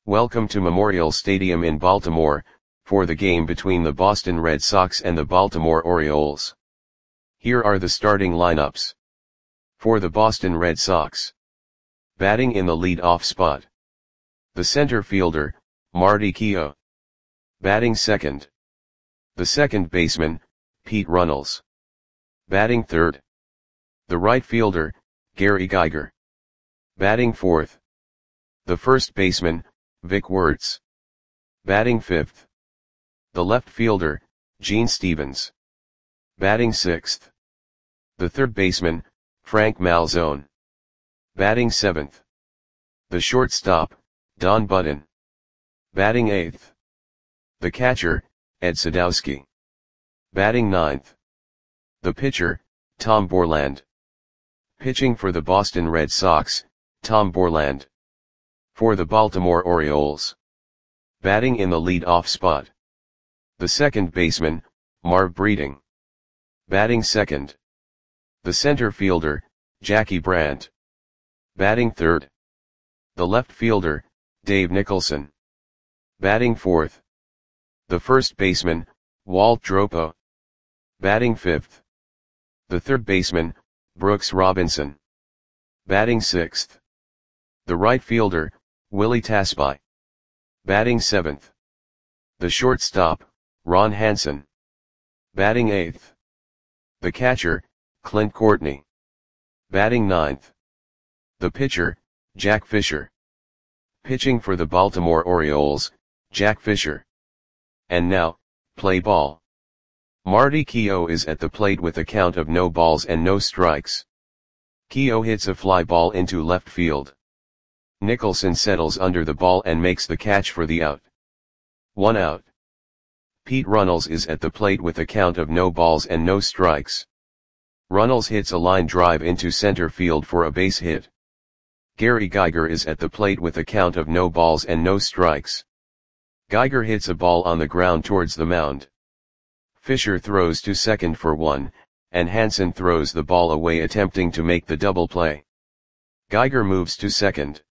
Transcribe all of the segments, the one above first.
Welcome to Memorial Stadium in Baltimore, for the game between the Boston Red Sox and the Baltimore Orioles. Here are the starting lineups. For the Boston Red Sox. Batting in the lead-off spot. The center fielder, Marty Keough. Batting second. The second baseman, Pete Runnels. Batting third. The right fielder, Gary Geiger. Batting fourth. The first baseman, Vic Wertz. Batting fifth. The left fielder, Gene Stevens. Batting sixth. The third baseman, Frank Malzone. Batting seventh. The shortstop, Don Budden. Batting eighth. The catcher, Ed Sadowski. Batting ninth. The pitcher, Tom Borland. Pitching for the Boston Red Sox, Tom Borland. For the Baltimore Orioles. Batting in the lead-off spot. The second baseman, Marv Breeding. Batting second. The center fielder, Jackie Brandt. Batting third. The left fielder, Dave Nicholson. Batting fourth. The first baseman, Walt Dropo. Batting fifth. The third baseman, Brooks Robinson. Batting sixth. The right fielder, Willie Tasby. Batting seventh. The shortstop, Ron Hansen. Batting eighth. The catcher, Clint Courtney. Batting ninth. The pitcher, Jack Fisher. Pitching for the Baltimore Orioles, Jack Fisher. And now, play ball. Marty Keough is at the plate with a count of no balls and no strikes. Keough hits a fly ball into left field. Nicholson settles under the ball and makes the catch for the out. 1 out. Pete Runnels is at the plate with a count of no balls and no strikes. Runnels hits a line drive into center field for a base hit. Gary Geiger is at the plate with a count of no balls and no strikes. Geiger hits a ball on the ground towards the mound. Fisher throws to second for 1, and Hansen throws the ball away attempting to make the double play. Geiger moves to second.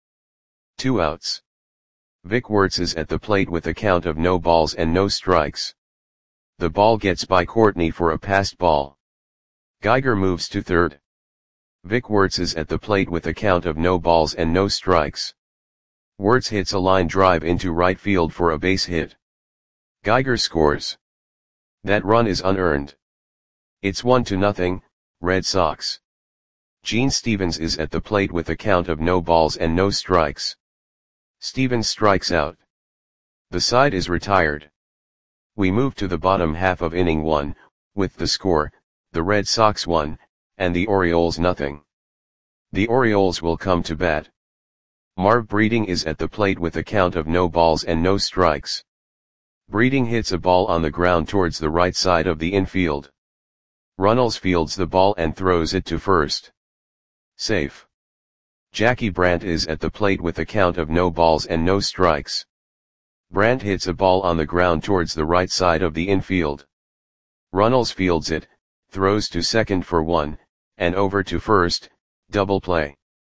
2 outs. Vic Wertz is at the plate with a count of no balls and no strikes. The ball gets by Courtney for a passed ball. Geiger moves to third. Vic Wertz is at the plate with a count of no balls and no strikes. Wertz hits a line drive into right field for a base hit. Geiger scores. That run is unearned. It's 1-0, Red Sox. Gene Stevens is at the plate with a count of no balls and no strikes. Stevens strikes out. The side is retired. We move to the bottom half of inning 1, with the score, the Red Sox 1, and the Orioles 0. The Orioles will come to bat. Marv Breeding is at the plate with a count of no balls and no strikes. Breeding hits a ball on the ground towards the right side of the infield. Runnels fields the ball and throws it to first. Safe. Jackie Brandt is at the plate with a count of no balls and no strikes. Brandt hits a ball on the ground towards the right side of the infield. Runnels fields it, throws to second for 1, and over to first, double play.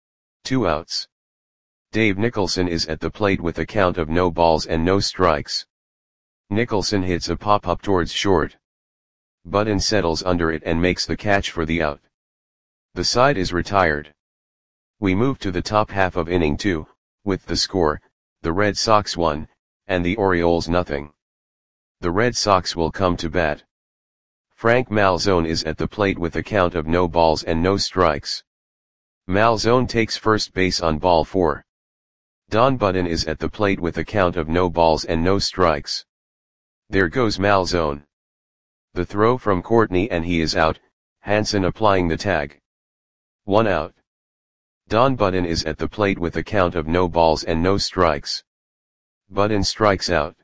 2 outs. Dave Nicholson is at the plate with a count of no balls and no strikes. Nicholson hits a pop-up towards short. Budden settles under it and makes the catch for the out. The side is retired. We move to the top half of inning 2, with the score, the Red Sox 1, and the Orioles 0. The Red Sox will come to bat. Frank Malzone is at the plate with a count of no balls and no strikes. Malzone takes first base on ball 4. Don Budden is at the plate with a count of no balls and no strikes. There goes Malzone. The throw from Courtney and he is out, Hansen applying the tag. 1 out. Don Budden is at the plate with a count of no balls and no strikes. Budden strikes out.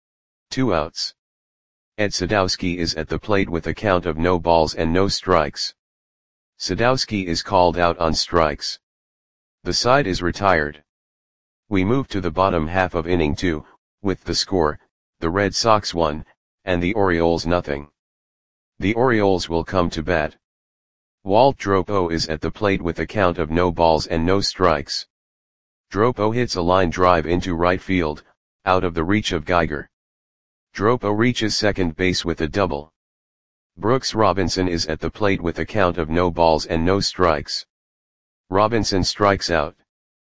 2 outs. Ed Sadowski is at the plate with a count of no balls and no strikes. Sadowski is called out on strikes. The side is retired. We move to the bottom half of inning 2, with the score, the Red Sox 1, and the Orioles 0. The Orioles will come to bat. Walt Dropo is at the plate with a count of no balls and no strikes. Dropo hits a line drive into right field, out of the reach of Geiger. Dropo reaches second base with a double. Brooks Robinson is at the plate with a count of no balls and no strikes. Robinson strikes out.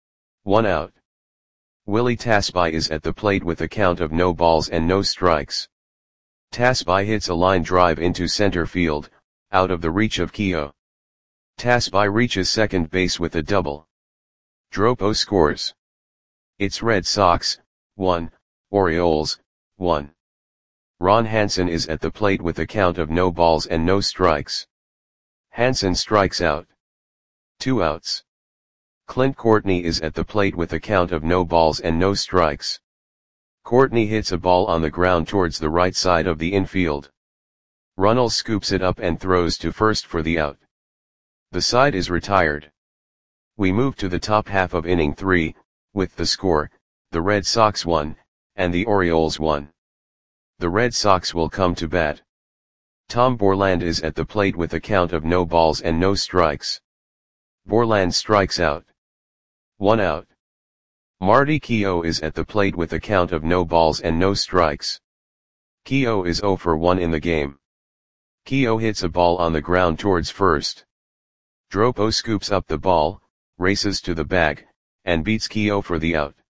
1 out. Willie Tasby is at the plate with a count of no balls and no strikes. Tasby hits a line drive into center field, out of the reach of Keogh. Tasby reaches second base with a double. Dropo scores. It's Red Sox, 1, Orioles, 1. Ron Hansen is at the plate with a count of no balls and no strikes. Hansen strikes out. 2 outs. Clint Courtney is at the plate with a count of no balls and no strikes. Courtney hits a ball on the ground towards the right side of the infield. Runnels scoops it up and throws to first for the out. The side is retired. We move to the top half of inning 3, with the score, the Red Sox 1, and the Orioles 1. The Red Sox will come to bat. Tom Borland is at the plate with a count of no balls and no strikes. Borland strikes out. 1 out. Marty Keogh is at the plate with a count of no balls and no strikes. Keogh is 0 for 1 in the game. Keogh hits a ball on the ground towards first. Dropo scoops up the ball, races to the bag, and beats Keogh for the out.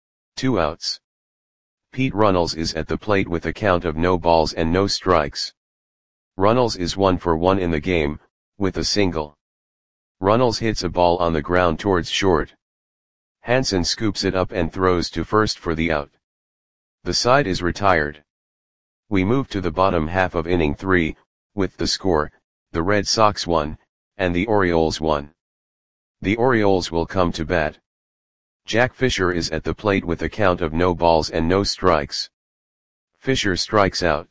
2 outs. Pete Runnels is at the plate with a count of no balls and no strikes. Runnels is 1 for 1 in the game, with a single. Runnels hits a ball on the ground towards short. Hansen scoops it up and throws to first for the out. The side is retired. We move to the bottom half of inning 3, with the score, the Red Sox 1, and the Orioles 1. The Orioles will come to bat. Jack Fisher is at the plate with a count of no balls and no strikes. Fisher strikes out.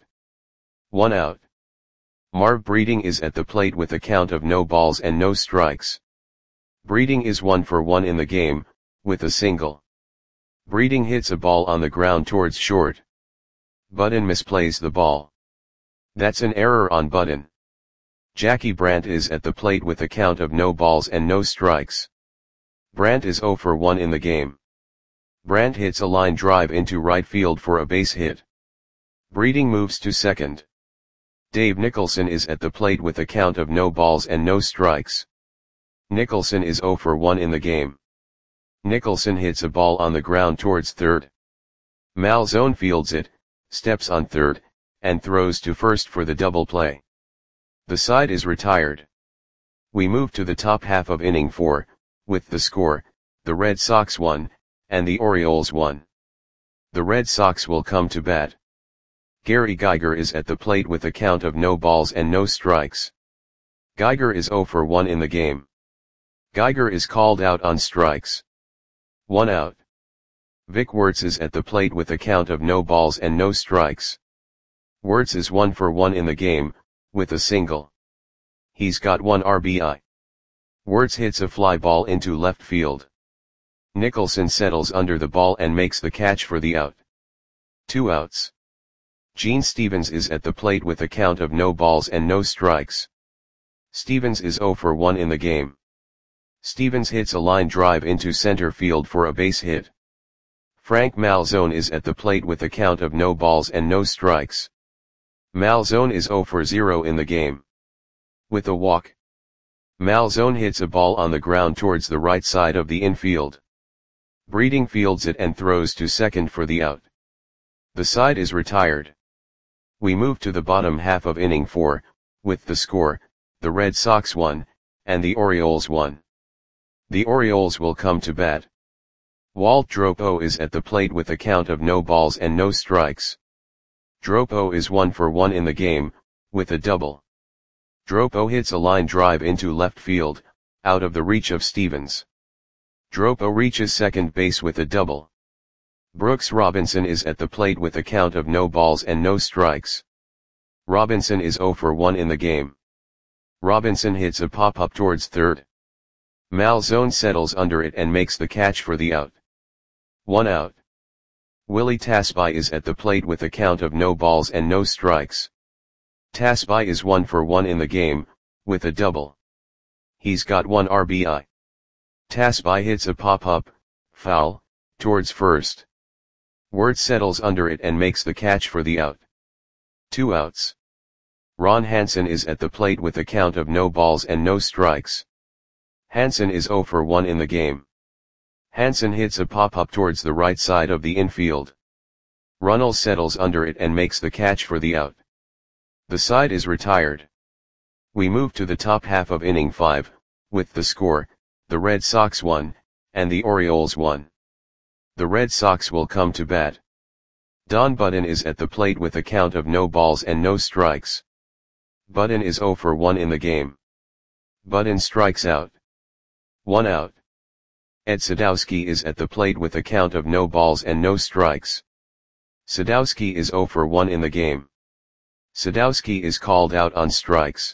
1 out. Marv Breeding is at the plate with a count of no balls and no strikes. Breeding is 1 for 1 in the game, with a single. Breeding hits a ball on the ground towards short. Budden misplays the ball. That's an error on Budden. Jackie Brandt is at the plate with a count of no balls and no strikes. Brandt is 0 for 1 in the game. Brandt hits a line drive into right field for a base hit. Breeding moves to second. Dave Nicholson is at the plate with a count of no balls and no strikes. Nicholson is 0 for 1 in the game. Nicholson hits a ball on the ground towards third. Malzone fields it, steps on third, and throws to first for the double play. The side is retired. We move to the top half of inning 4, with the score, the Red Sox 1, and the Orioles 1. The Red Sox will come to bat. Gary Geiger is at the plate with a count of no balls and no strikes. Geiger is 0 for 1 in the game. Geiger is called out on strikes. 1 out. Vic Wertz is at the plate with a count of no balls and no strikes. Wertz is 1 for 1 in the game, with a single. He's got 1 RBI. Wertz hits a fly ball into left field. Nicholson settles under the ball and makes the catch for the out. 2 outs. Gene Stevens is at the plate with a count of no balls and no strikes. Stevens is 0 for 1 in the game. Stevens hits a line drive into center field for a base hit. Frank Malzone is at the plate with a count of no balls and no strikes. Malzone is 0 for 0 in the game. With a walk. Malzone hits a ball on the ground towards the right side of the infield. Breeding fields it and throws to second for the out. The side is retired. We move to the bottom half of inning 4, with the score, the Red Sox 1, and the Orioles 1. The Orioles will come to bat. Walt Dropo is at the plate with a count of no balls and no strikes. Dropo is 1 for 1 in the game, with a double. Dropo hits a line drive into left field, out of the reach of Stevens. Dropo reaches second base with a double. Brooks Robinson is at the plate with a count of no balls and no strikes. Robinson is 0 for 1 in the game. Robinson hits a pop-up towards third. Malzone settles under it and makes the catch for the out. 1 out. Willie Tasby is at the plate with a count of no balls and no strikes. Tasby is 1 for 1 in the game, with a double. He's got 1 RBI. Tasby hits a pop-up, foul, towards first. Wirtz settles under it and makes the catch for the out. 2 outs. Ron Hansen is at the plate with a count of no balls and no strikes. Hansen is 0 for 1 in the game. Hansen hits a pop-up towards the right side of the infield. Runnels settles under it and makes the catch for the out. The side is retired. We move to the top half of inning 5, with the score, the Red Sox 1, and the Orioles 1. The Red Sox will come to bat. Don Button is at the plate with a count of no balls and no strikes. Button is 0 for 1 in the game. Button strikes out. 1 out. Ed Sadowski is at the plate with a count of no balls and no strikes. Sadowski is 0 for 1 in the game. Sadowski is called out on strikes.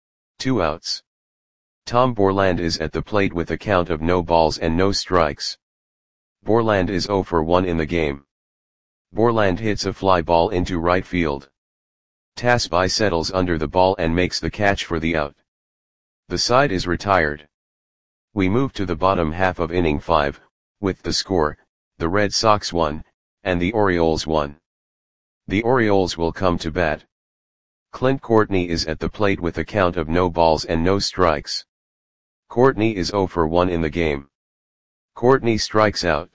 2 outs. Tom Borland is at the plate with a count of no balls and no strikes. Borland is 0 for 1 in the game. Borland hits a fly ball into right field. Tasby settles under the ball and makes the catch for the out. The side is retired. We move to the bottom half of inning 5, with the score, the Red Sox 1, and the Orioles 1. The Orioles will come to bat. Clint Courtney is at the plate with a count of no balls and no strikes. Courtney is 0 for 1 in the game. Courtney strikes out.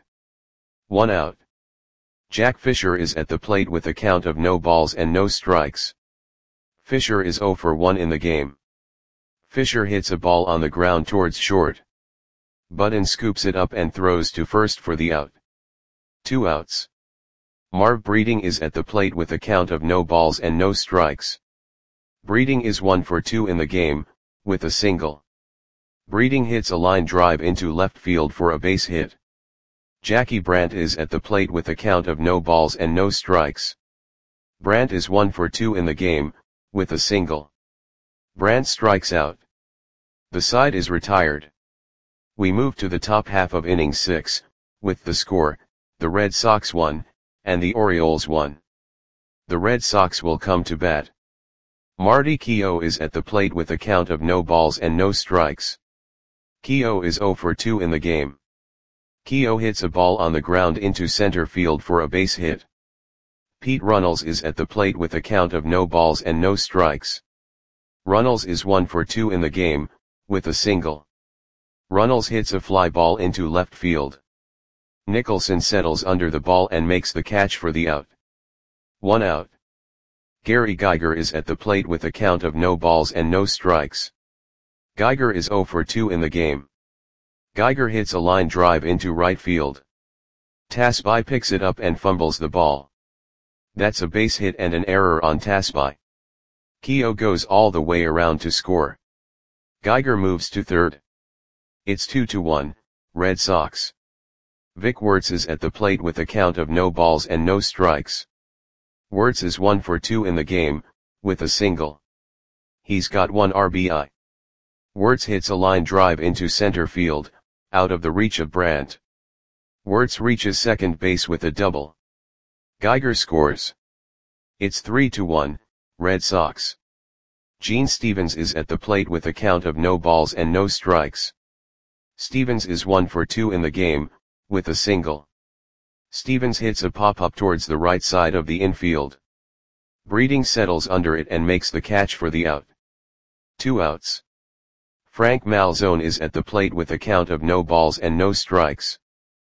1 out. Jack Fisher is at the plate with a count of no balls and no strikes. Fisher is 0 for 1 in the game. Fisher hits a ball on the ground towards short. Button scoops it up and throws to first for the out. 2 outs. Marv Breeding is at the plate with a count of no balls and no strikes. Breeding is 1 for 2 in the game, with a single. Breeding hits a line drive into left field for a base hit. Jackie Brandt is at the plate with a count of no balls and no strikes. Brandt is 1 for 2 in the game, with a single. Brandt strikes out. The side is retired. We move to the top half of inning 6, with the score, the Red Sox 1, and the Orioles 1. The Red Sox will come to bat. Marty Keough is at the plate with a count of no balls and no strikes. Keough is 0 for 2 in the game. Keough hits a ball on the ground into center field for a base hit. Pete Runnels is at the plate with a count of no balls and no strikes. Runnels is 1 for 2 in the game, with a single. Runnels hits a fly ball into left field. Nicholson settles under the ball and makes the catch for the out. 1 out. Gary Geiger is at the plate with a count of no balls and no strikes. Geiger is 0 for 2 in the game. Geiger hits a line drive into right field. Tasby picks it up and fumbles the ball. That's a base hit and an error on Tasby. Keough goes all the way around to score. Geiger moves to third. It's 2-1, Red Sox. Vic Wirtz is at the plate with a count of no balls and no strikes. Wirtz is 1 for 2 in the game, with a single. He's got 1 RBI. Wirtz hits a line drive into center field, out of the reach of Brandt. Wirtz reaches second base with a double. Geiger scores. It's 3-1, Red Sox. Gene Stevens is at the plate with a count of no balls and no strikes. Stevens is 1 for 2 in the game, with a single. Stevens hits a pop-up towards the right side of the infield. Breeding settles under it and makes the catch for the out. 2 outs. Frank Malzone is at the plate with a count of no balls and no strikes.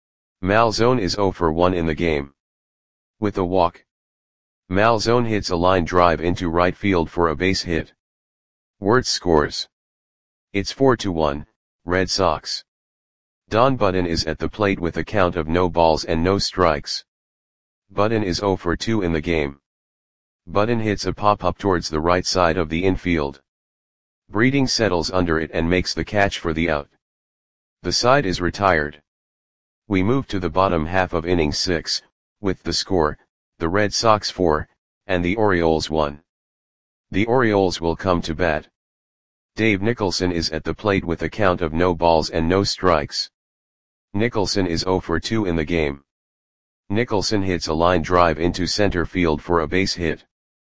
Malzone is 0 for 1 in the game. With a walk. Malzone hits a line drive into right field for a base hit. Wirtz scores. It's 4-1, Red Sox. Don Button is at the plate with a count of no balls and no strikes. Button is 0 for 2 in the game. Button hits a pop-up towards the right side of the infield. Breeding settles under it and makes the catch for the out. The side is retired. We move to the bottom half of inning 6, with the score, the Red Sox 4, and the Orioles 1. The Orioles will come to bat. Dave Nicholson is at the plate with a count of no balls and no strikes. Nicholson is 0 for 2 in the game. Nicholson hits a line drive into center field for a base hit.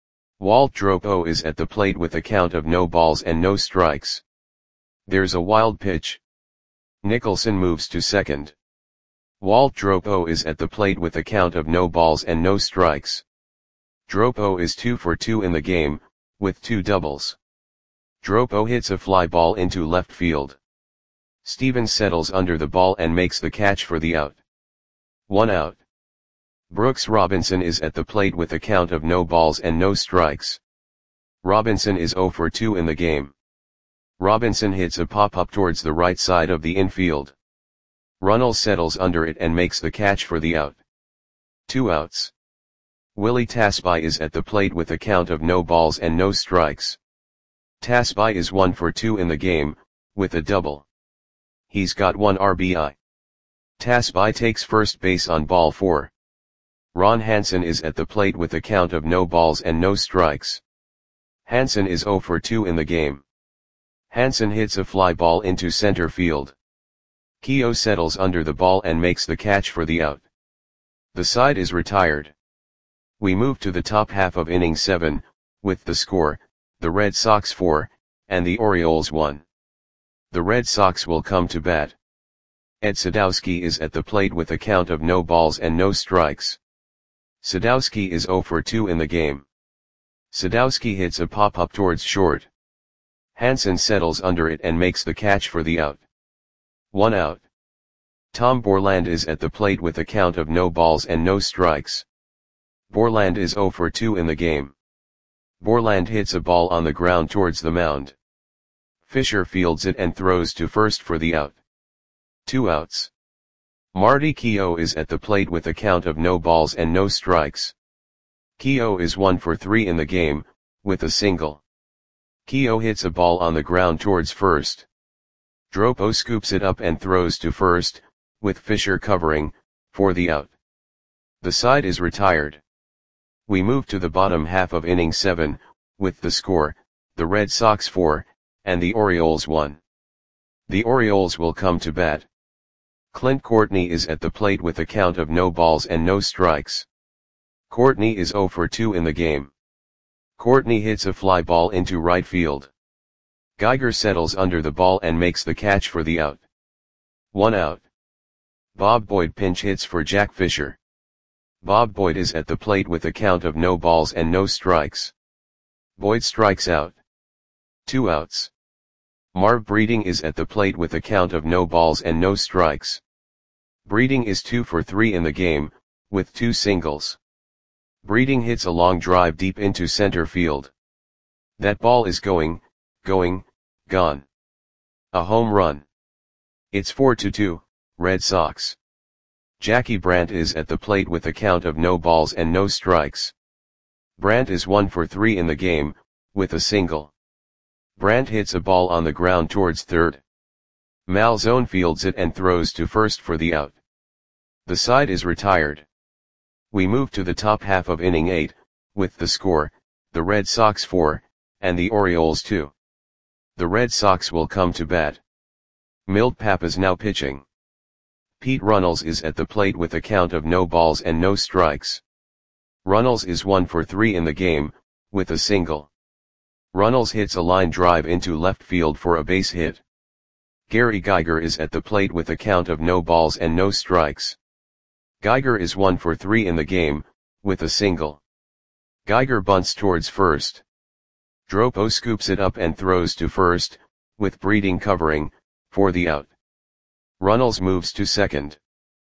Walt Dropo is at the plate with a count of no balls and no strikes. There's a wild pitch. Nicholson moves to second. Walt Dropo is at the plate with a count of no balls and no strikes. Dropo is 2 for 2 in the game, with 2 doubles. Dropo hits a fly ball into left field. Stevens settles under the ball and makes the catch for the out. 1 out. Brooks Robinson is at the plate with a count of no balls and no strikes. Robinson is 0 for 2 in the game. Robinson hits a pop-up towards the right side of the infield. Runnels settles under it and makes the catch for the out. 2 outs. Willie Tasby is at the plate with a count of no balls and no strikes. Tasby is 1 for 2 in the game, with a double. He's got 1 RBI. Tasby takes first base on ball 4. Ron Hansen is at the plate with a count of no balls and no strikes. Hansen is 0 for 2 in the game. Hansen hits a fly ball into center field. Keogh settles under the ball and makes the catch for the out. The side is retired. We move to the top half of inning 7, with the score, the Red Sox 4, and the Orioles 1. The Red Sox will come to bat. Ed Sadowski is at the plate with a count of no balls and no strikes. Sadowski is 0 for 2 in the game. Sadowski hits a pop-up towards short. Hansen settles under it and makes the catch for the out. 1 out. Tom Borland is at the plate with a count of no balls and no strikes. Borland is 0 for 2 in the game. Borland hits a ball on the ground towards the mound. Fisher fields it and throws to first for the out. 2 outs. Marty Keogh is at the plate with a count of no balls and no strikes. Keogh is 1 for 3 in the game, with a single. Keogh hits a ball on the ground towards first. Dropo scoops it up and throws to first, with Fisher covering, for the out. The side is retired. We move to the bottom half of inning 7, with the score, the Red Sox 4, and the Orioles 1. The Orioles will come to bat. Clint Courtney is at the plate with a count of no balls and no strikes. Courtney is 0 for 2 in the game. Courtney hits a fly ball into right field. Geiger settles under the ball and makes the catch for the out. 1 out. Bob Boyd pinch hits for Jack Fisher. Bob Boyd is at the plate with a count of no balls and no strikes. Boyd strikes out. 2 outs. Marv Breeding is at the plate with a count of no balls and no strikes. Breeding is 2 for 3 in the game, with 2 singles. Breeding hits a long drive deep into center field. That ball is gone. A home run. It's 4-2, Red Sox. Jackie Brandt is at the plate with a count of no balls and no strikes. Brandt is 1 for 3 in the game, with a single. Brandt hits a ball on the ground towards third. Malzone fields it and throws to first for the out. The side is retired. We move to the top half of inning 8, with the score, the Red Sox 4, and the Orioles 2. The Red Sox will come to bat. Milt Pappas now pitching. Pete Runnels is at the plate with a count of no balls and no strikes. Runnels is 1 for 3 in the game, with a single. Runnels hits a line drive into left field for a base hit. Gary Geiger is at the plate with a count of no balls and no strikes. Geiger is 1 for 3 in the game, with a single. Geiger bunts towards first. Dropo scoops it up and throws to first, with Breeding covering, for the out. Runnels moves to second.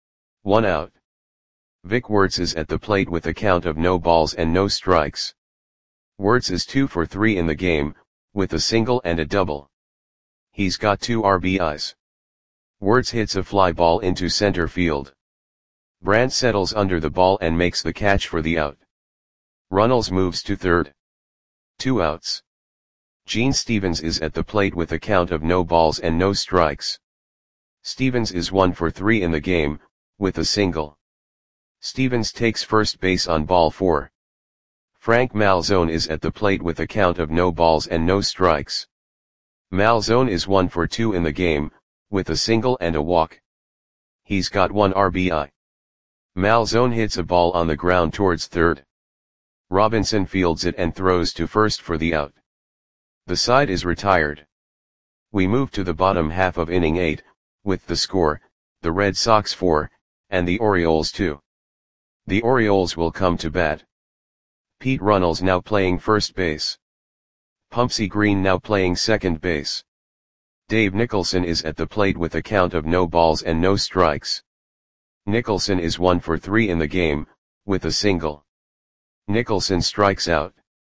1 out. Vic Wertz is at the plate with a count of no balls and no strikes. Wertz is 2 for 3 in the game, with a single and a double. He's got 2 RBIs. Wertz hits a fly ball into center field. Brandt settles under the ball and makes the catch for the out. Runnels moves to third. 2 outs. Gene Stevens is at the plate with a count of no balls and no strikes. Stevens is 1 for 3 in the game, with a single. Stevens takes first base on ball 4. Frank Malzone is at the plate with a count of no balls and no strikes. Malzone is 1 for 2 in the game, with a single and a walk. He's got 1 RBI. Malzone hits a ball on the ground towards third. Robinson fields it and throws to first for the out. The side is retired. We move to the bottom half of inning 8, with the score, the Red Sox 4, and the Orioles 2. The Orioles will come to bat. Pete Runnels now playing first base. Pumpsy Green now playing second base. Dave Nicholson is at the plate with a count of no balls and no strikes. Nicholson is 1 for 3 in the game, with a single. Nicholson strikes out.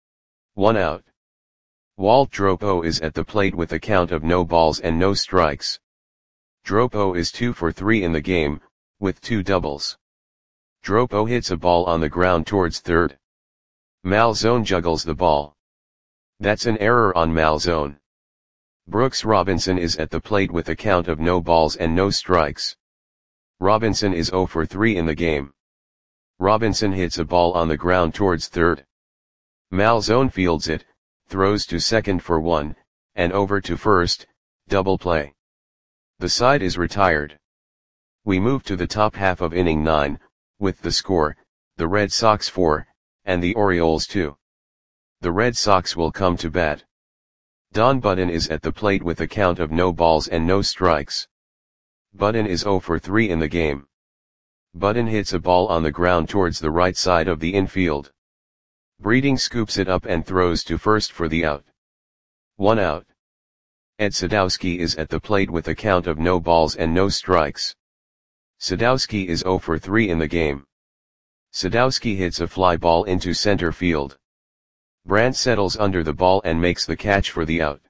1 out. Walt Dropo is at the plate with a count of no balls and no strikes. Dropo is 2 for 3 in the game, with 2 doubles. Dropo hits a ball on the ground towards third. Malzone juggles the ball. That's an error on Malzone. Brooks Robinson is at the plate with a count of no balls and no strikes. Robinson is 0 for 3 in the game. Robinson hits a ball on the ground towards third. Malzone fields it, throws to second for 1, and over to first, double play. The side is retired. We move to the top half of inning 9, with the score, the Red Sox 4, and the Orioles 2. The Red Sox will come to bat. Don Button is at the plate with a count of no balls and no strikes. Button is 0 for 3 in the game. Button hits a ball on the ground towards the right side of the infield. Breeding scoops it up and throws to first for the out. 1 out. Ed Sadowski is at the plate with a count of no balls and no strikes. Sadowski is 0 for 3 in the game. Sadowski hits a fly ball into center field. Brandt settles under the ball and makes the catch for the out.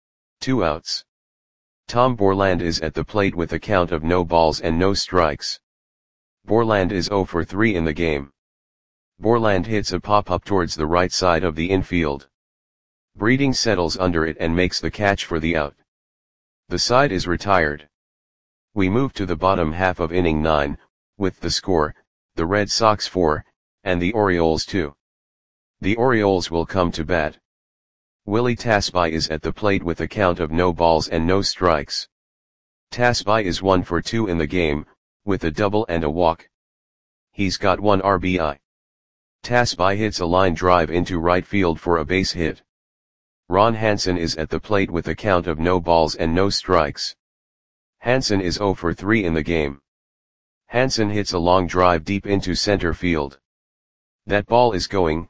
2 outs. Tom Borland is at the plate with a count of no balls and no strikes. Borland is 0 for 3 in the game. Borland hits a pop-up towards the right side of the infield. Breeding settles under it and makes the catch for the out. The side is retired. We move to the bottom half of inning 9, with the score, the Red Sox 4, and the Orioles 2. The Orioles will come to bat. Willie Tasby is at the plate with a count of no balls and no strikes. Tasby is 1 for 2 in the game, with a double and a walk. He's got 1 RBI. Tasby hits a line drive into right field for a base hit. Ron Hansen is at the plate with a count of no balls and no strikes. Hansen is 0 for 3 in the game. Hansen hits a long drive deep into center field. That ball is going,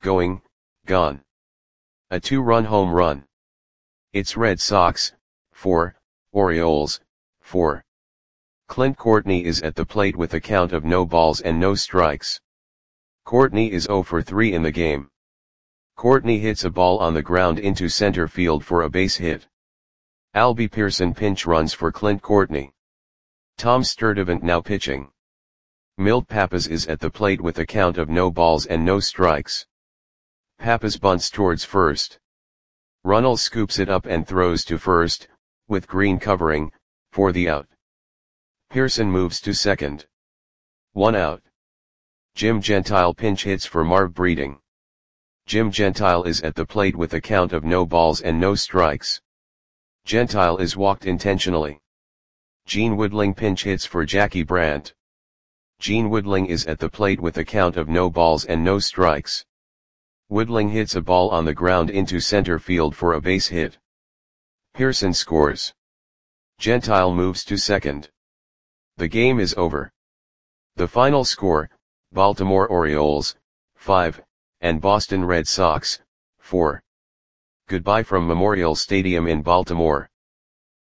gone. A 2-run home run. It's Red Sox 4, Orioles 4. Clint Courtney is at the plate with a count of no balls and no strikes. Courtney is 0 for 3 in the game. Courtney hits a ball on the ground into center field for a base hit. Albie Pearson pinch runs for Clint Courtney. Tom Sturdivant now pitching. Milt Pappas is at the plate with a count of no balls and no strikes. Pappas bunts towards first. Runnels scoops it up and throws to first, with Green covering, for the out. Pearson moves to second. 1 out. Jim Gentile pinch hits for Marv Breeding. Jim Gentile is at the plate with a count of no balls and no strikes. Gentile is walked intentionally. Gene Woodling pinch hits for Jackie Brandt. Gene Woodling is at the plate with a count of no balls and no strikes. Woodling hits a ball on the ground into center field for a base hit. Pearson scores. Gentile moves to second. The game is over. The final score, Baltimore Orioles 5, and Boston Red Sox 4. Goodbye from Memorial Stadium in Baltimore.